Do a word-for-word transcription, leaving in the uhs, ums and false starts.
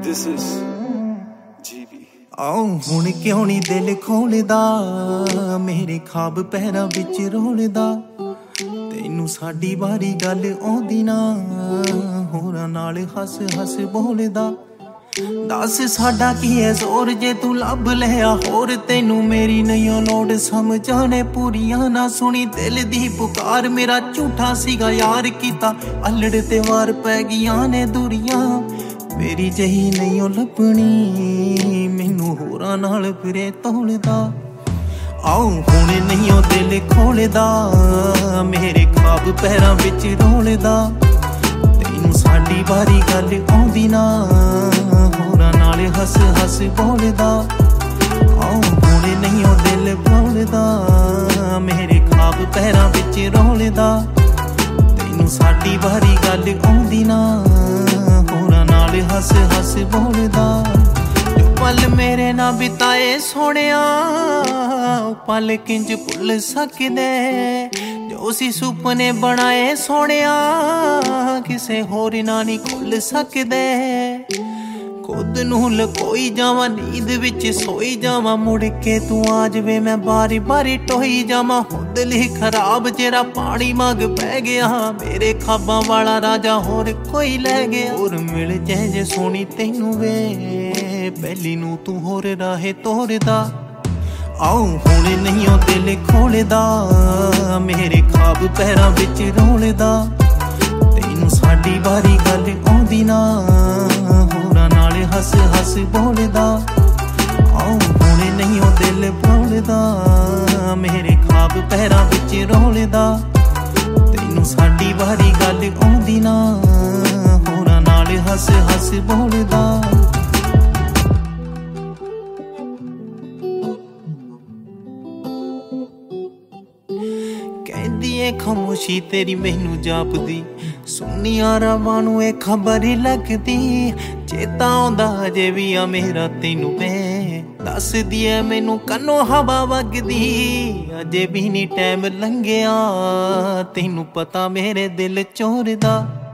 This is G B. ਆਉ ਹੁਣ ਕਿਉਂ ਨੀ ਦਿਲ ਖੋਲਦਾ, ਮੇਰੇ ਖਾਬ ਪੈਰਾਂ ਵਿੱਚ ਰੋਲਦਾ। ਤੈਨੂੰ ਸਾਡੀ ਵਾਰੀ ਗੱਲ ਆਉਂਦੀ ਨਾ, ਹੋਰਾਂ ਨਾਲ ਹੱਸ ਹੱਸ ਬੋਲਦਾ। ਦੱਸ ਸਾਡਾ ਕੀ ਹੈ ਜ਼ੋਰ ਜੇ ਤੂੰ ਲੱਭ ਲਿਆ ਹੋਰ, ਤੈਨੂੰ ਮੇਰੀ ਨਹੀਂ ਲੋੜ ਸਮਝਾਣੇ ਪੂਰੀਆਂ ਨਾ ਸੁਣੀ। ਦਿਲ ਦੀ ਪੁਕਾਰ ਮੇਰਾ ਝੂਠਾ ਸੀਗਾ ਯਾਰ ਕੀਤਾ, ਅਲੜ ਤੇ ਵਾਰ ਪੈ ਗਈਆਂ ਨੇ ਦੂਰੀਆਂ। ਮੇਰੀ ਜਹੀ ਨਹੀਂ ਉਹ ਲੱਭਣੀ, ਮੈਨੂੰ ਹੋਰਾਂ ਨਾਲ ਫਿਰੇ ਤੋਲਦਾ। ਆਉ ਹੁਣ ਨਹੀਂ ਉਹ ਦਿਲ ਖੋਲਦਾ, ਮੇਰੇ ਖਾਬ ਪੈਰਾਂ ਵਿੱਚ ਰੋਲਦਾ। ਤੈਨੂੰ ਸਾਡੀ ਵਾਰੀ ਗੱਲ ਆਉਂਦੀ ਨਾ, ਹੋਰਾਂ ਨਾਲ ਹੱਸ ਹੱਸ ਬੋਲਦਾ। ਆਉ ਹੁਣ ਨਹੀਂ ਉਹ ਦਿਲ ਬੋਲਦਾ, ਮੇਰੇ ਖਾਬ ਪੈਰਾਂ ਵਿੱਚ ਰੋਲਦਾ। ਤੈਨੂੰ ਸਾਡੀ ਵਾਰੀ ਗੱਲ ਆਉਂਦੀ ਨਾ, ਹੋਰਾਂ ਨਾਲ ਹੱਸ ਹੱਸ ਬੋਲਦਾ। ਪਲ ਮੇਰੇ ਨਾਲ ਬਿਤਾਏ ਸੋਹਣਿਆ, ਉਹ ਪਲ ਕਿੰਜ ਭੁੱਲ ਸਕਦੇ, ਜੋ ਸੀ ਸੁਪਨੇ ਬਣਾਏ ਸੋਹਣਿਆ, ਕਿਸੇ ਹੋਰ ਨਾਲ ਨਹੀਂ ਖੁੱਲ ਸਕਦੇ। ਖੁਦ ਨੂੰ ਲਕੋਈ ਜਾਵਾਂ, ਨੀਂਦ ਵਿੱਚ ਸੋਈ ਜਾਵਾਂ, ਮੁੜ ਕੇ ਤੂੰ ਆ ਜਾਵੇ ਮੈਂ ਬਾਰੀ ਬਾਰੀ ਟੋਈ ਜਾਵਾਂ। ਖੁਦ ਲਈ ਖਰਾਬ ਜਿਹੜਾ ਪਾਣੀ ਮੰਗ ਪੈ ਗਿਆ, ਮੇਰੇ ਖਾਬਾਂ ਵਾਲਾ ਰਾਜਾ ਹੋਰ ਕੋਈ ਲੈ ਗਿਆ। ਹੋਰ ਮਿਲ ਜੇ ਜੇ ਸੋਹਣੀ ਤੈਨੂੰ ਵੇ, ਪਹਿਲੀ ਨੂੰ ਤੂੰ ਹੋਰ ਰਾਹੇ ਤੋਰਦਾ। ਆਉ ਹੁਣ ਨਹੀਂ ਉਹ ਦਿਲ ਖੋਲਦਾ, ਮੇਰੇ ਖਾਬ ਪੈਰਾਂ ਵਿੱਚ ਰੋਲਦਾ। ਤੈਨੂੰ ਸਾਡੀ ਵਾਰੀ ਗੱਲ ਆਉਂਦੀ ਨਾ, ਹੋਰਾਂ ਨਾਲ ਹੱਸ ਹੱਸ ਬੋਲਦਾ। ਆਉ ਹੁਣ ਨਹੀਂ ਉਹ ਦਿਲ ਬੋਲਦਾ, ਮੇਰੇ ਖਾਬ ਪੈਰਾਂ ਵਿੱਚ ਰੋਲਦਾ। ਤੈਨੂੰ ਸਾਡੀ ਵਾਰੀ ਗੱਲ ਆਉਂਦੀ ਨਾ, ਹੋਰਾਂ ਨਾਲ ਹੱਸ ਹੱਸ ਬੋਲਦਾ। ਕਹਿੰਦੀ ਏ ਖਾਮੋਸ਼ੀ ਤੇਰੀ ਮੈਨੂੰ ਜਾਪਦੀ, ਸੁਣੀਆਂ ਰਾਵਾਂ ਨੂੰ ਇਹ ਖਬਰ ਲੱਗਦੀ। ਚੇਤਾ ਆਉਂਦਾ ਅਜੇ ਵੀ ਆ ਮੇਰਾ ਤੈਨੂੰ ਵੇ, ਦੱਸਦੀ ਐ ਮੈਨੂੰ ਕੰਨੋਂ ਹਵਾ ਵਗਦੀ। ਅਜੇ ਵੀ ਨੀ ਟਾਈਮ ਲੰਘਿਆ, ਤੈਨੂੰ ਪਤਾ ਮੇਰੇ ਦਿਲ ਚੋਰ ਦਾ।